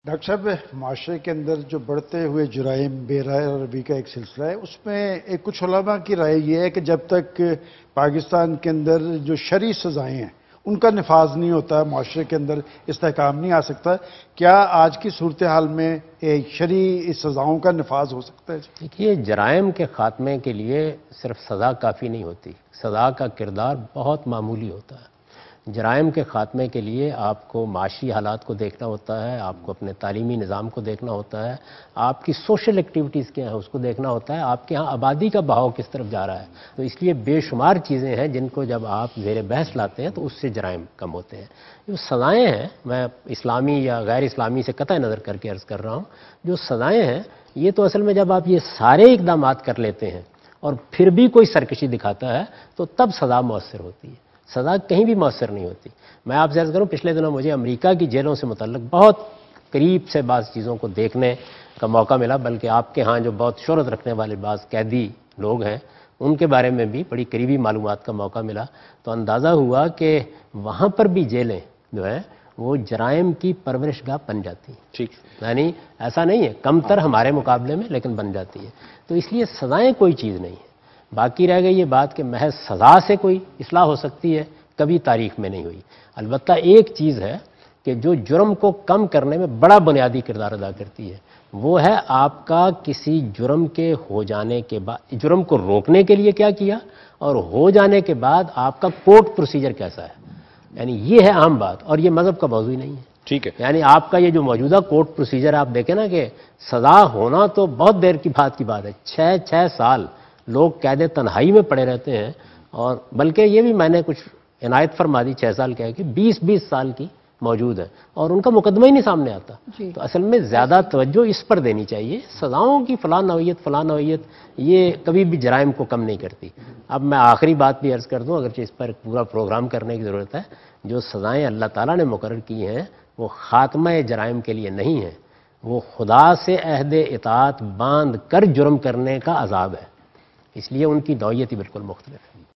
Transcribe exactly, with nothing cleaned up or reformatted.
Doctor صاحب، معاشرے کے اندر جو بڑھتے ہوئے جرائم بے روی کا ایک سلسلہ ہے، اس میں ایک کچھ علماء کی رائے یہ ہے کہ جب تک پاکستان کے اندر جو شرعی سزائیں ہیں ان کا نفاذ نہیں ہوتا، معاشرے کے اندر استحکام نہیں آ سکتا. کیا آج کی صورتحال میں شرعی سزاؤں کا نفاذ ہو سکتا ہے؟ دیکھیے، جرائم کے خاتمے کے لیے صرف سزا کافی نہیں ہوتی، سزا کا کردار بہت معمولی ہوتا ہے. جرائم کے خاتمے کے لیے آپ کو معاشی حالات کو دیکھنا ہوتا ہے، آپ کو اپنے تعلیمی نظام کو دیکھنا ہوتا ہے، آپ کی سوشل ایکٹیویٹیز کیا ہیں اس کو دیکھنا ہوتا ہے، آپ کے ہاں آبادی کا بہاؤ کس طرف جا رہا ہے. تو اس لیے بے شمار چیزیں ہیں جن کو جب آپ زیر بحث لاتے ہیں تو اس سے جرائم کم ہوتے ہیں. جو سزائیں ہیں، میں اسلامی یا غیر اسلامی سے قطع نظر کر کے عرض کر رہا ہوں، جو سزائیں ہیں یہ تو اصل میں جب آپ یہ سارے اقدامات کر لیتے ہیں اور پھر بھی کوئی سرکشی دکھاتا ہے تو تب سزا مؤثر ہوتی ہے. سزا کہیں بھی مؤثر نہیں ہوتی. میں آپ سے عرض کروں، پچھلے دنوں مجھے امریکہ کی جیلوں سے متعلق بہت قریب سے بعض چیزوں کو دیکھنے کا موقع ملا، بلکہ آپ کے ہاں جو بہت شہرت رکھنے والے بعض قیدی لوگ ہیں ان کے بارے میں بھی بڑی قریبی معلومات کا موقع ملا. تو اندازہ ہوا کہ وہاں پر بھی جیلیں جو ہیں وہ جرائم کی پرورش گاہ بن جاتی ہیں. ٹھیک، یعنی ایسا نہیں ہے، کم تر ہمارے مقابلے میں، لیکن بن جاتی ہے. تو اس لیے سزائیں کوئی چیز نہیں ہے. باقی رہ گئی یہ بات کہ محض سزا سے کوئی اصلاح ہو سکتی ہے، کبھی تاریخ میں نہیں ہوئی. البتہ ایک چیز ہے کہ جو جرم کو کم کرنے میں بڑا بنیادی کردار ادا کرتی ہے، وہ ہے آپ کا کسی جرم کے ہو جانے کے بعد جرم کو روکنے کے لیے کیا کیا، اور ہو جانے کے بعد آپ کا کورٹ پروسیجر کیسا ہے. یعنی یہ ہے اہم بات، اور یہ مذہب کا موضوع ہی نہیں ہے. ٹھیک ہے. یعنی آپ کا یہ جو موجودہ کورٹ پروسیجر آپ دیکھیں نا کہ سزا ہونا تو بہت دیر کی بات کی بات ہے، چھ چھ سال لوگ قید تنہائی میں پڑے رہتے ہیں، اور بلکہ یہ بھی میں نے کچھ عنایت فرما دی، چھ سال کہہ کہ بیس بیس سال کی موجود ہے اور ان کا مقدمہ ہی نہیں سامنے آتا. جی. تو اصل میں زیادہ توجہ اس پر دینی چاہیے. سزاؤں کی فلاں نوعیت فلاں نوعیت یہ کبھی بھی جرائم کو کم نہیں کرتی. اب میں آخری بات بھی عرض کر دوں، اگرچہ اس پر پورا پروگرام کرنے کی ضرورت ہے. جو سزائیں اللہ تعالیٰ نے مقرر کی ہیں وہ خاتمہ جرائم کے لیے نہیں ہیں، وہ خدا سے عہد اطاعت باندھ کر جرم کرنے کا عذاب ہے. اس لیے ان کی نوعیت ہی بالکل مختلف ہے.